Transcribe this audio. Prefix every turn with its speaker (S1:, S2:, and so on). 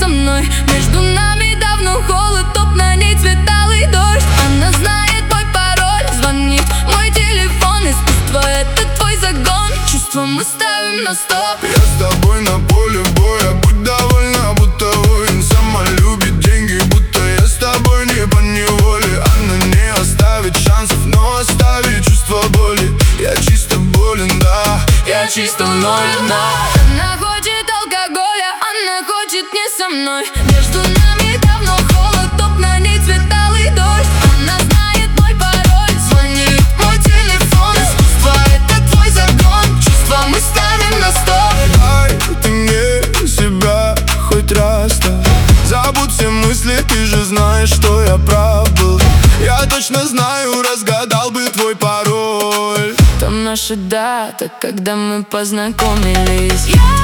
S1: со мной. Между нами давно холод, топ на ней цвет алый дождь. Она знает мой пароль, звонит мой телефон. Искусство — это твой загон, чувства мы ставим на стоп.
S2: Я с тобой на поле боя, будь довольна, будто воин. Сама любит деньги, будто я с тобой не поневоле. Она не оставит шансов, но оставит чувство боли. Я чисто болен, да, я чисто ноль дна.
S1: Она хочет алкоголя, она хочет не со мной. Между нами давно холод, топ на ней цвет алый дождь. Она знает мой пароль, звонит мой телефон. Искусство — это твой загон, чувства мы ставим на стоп.
S2: Дай ты мне себя хоть раз, да. Забудь все мысли, ты же знаешь, что я прав был. Я точно знаю, разгадал бы твой пароль.
S1: Там наша дата, когда мы познакомились.